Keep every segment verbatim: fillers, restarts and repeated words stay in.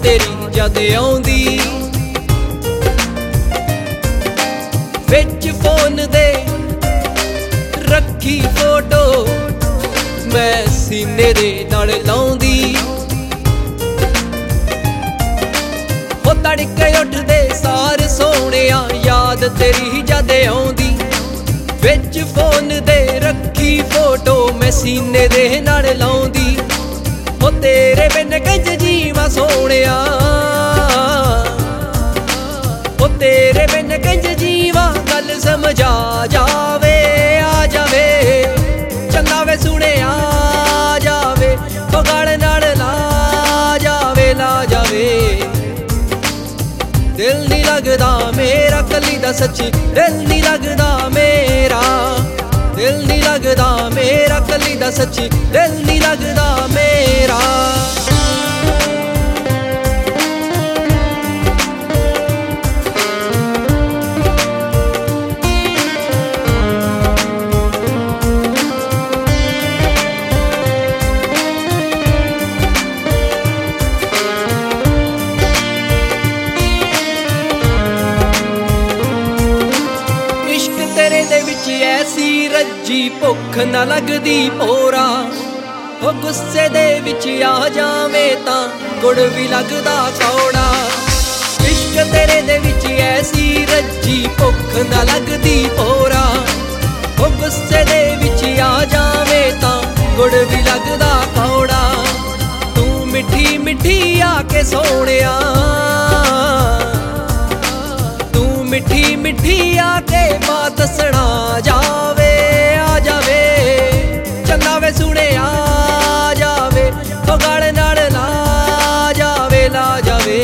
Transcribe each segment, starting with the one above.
तेरी जद आउंदी विच फोन दे रखी फोटो मैं सीने दे नाल लाउंदी ओ तड़के उठदे सार सोहणिया याद तेरी जद आउंदी विच फोन दे रखी फोटो मैं सीने दे नाल लाउंदी ओ तेरे बिन कंज जीवा सोहणिया ओ तेरे बिन कंज जीवा गल समझा जावे आ जावे चंगा वे सुने आ जावे ओ गल नाल ला जावे ला जावे दिल नहीं लगदा मेरा कली दा सच्ची दिल नहीं लगदा मेरा दिल नहीं लगदा मेरा कली दा सच्ची दिल नहीं लगदा मेरा ऐसी रज्जी भुख न लगदी भोरा ओ गुस्से दे विच आ जावे तां गुड़ भी लगदा कौड़ा इश्क तेरे दे विच ऐसी रज्जी भुख न लगदी भोरा ओ गुस्से दे विच आ जावे तां गुड़ भी लगदा कौड़ा तू मिठी मिठी आके सोहणिया तू मिठी मिठी आके बात सुना जावे आ जावे चंगा वे सुने आ जावे ओ गल नाल ला जावे ला जावे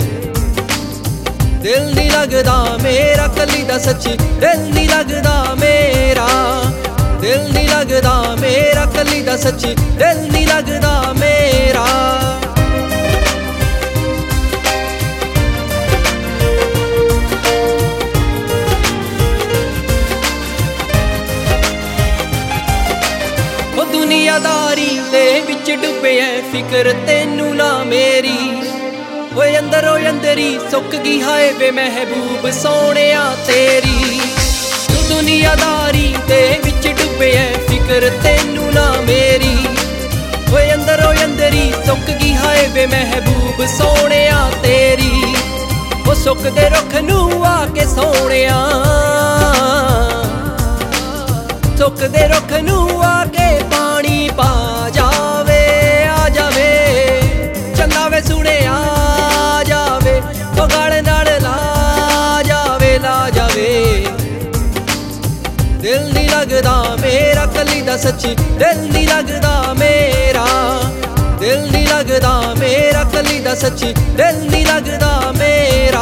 दिल नहीं लगदा मेरा कली दा सच्ची दिल नहीं लगदा मेरा दिल नहीं लगदा मेरा कली दा सच्ची दिल नहीं लगदा मेरा दुनियादारी दे विच डुबे ऐ फिकर तेनू ना मेरी ओए अंदरों अंदरी सुक गई हाय वे महबूब सोहणिया तेरी तू दुनियादारी दे विच डुबे ऐ फिकर तेनू ना मेरी ओए अंदरों अंदरी सुक गई हाय वे महबूब सोहणिया तेरी ओ सुक दे रुख नू आके सोहणिया सुक दे रुख नू आके पानी पा जावे आ जावे चंगा वे सुने आ जावे ओ गल नाल ला जावे ला जावे दिल नहीं लगदा मेरा कली दा सच्ची दिल नहीं लगदा मेरा दिल नहीं लगदा मेरा कली दा सच्ची दिल नहीं लगदा मेरा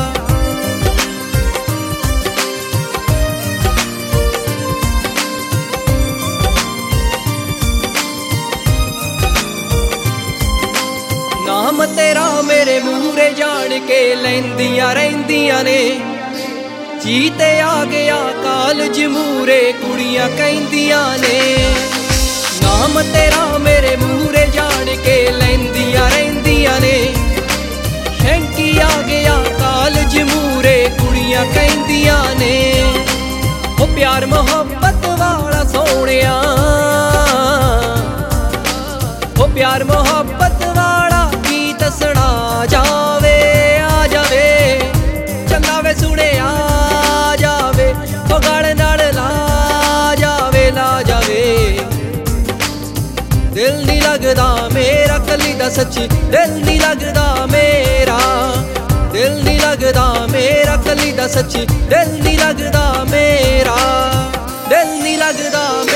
नाम तेरा मेरे मूहरे जान के लैंदियां रहिंदियां ने जीते आ गया कालज मूरे कुड़ियां कहिंदियां ने नाम तेरा मेरे मूहरे जान के लैंदियां रहिंदियां ने शैंकी आ गया कालज मूरे कुड़ियां कहिंदियां ने ओ प्यार मोहब्बत वाला सोहणिया ओ प्यार मोहब्बत वाला सुना जावे आ जावे चंगा वे सुने आ जावे ओ गल नाल ला जावे ला जावे दिल नहीं लगदा मेरा कली दा सच्ची दिल नहीं लगदा मेरा दिल नहीं लगदा मेरा कली दा सच्ची दिल नहीं लगदा मेरा दिल नहीं लगदा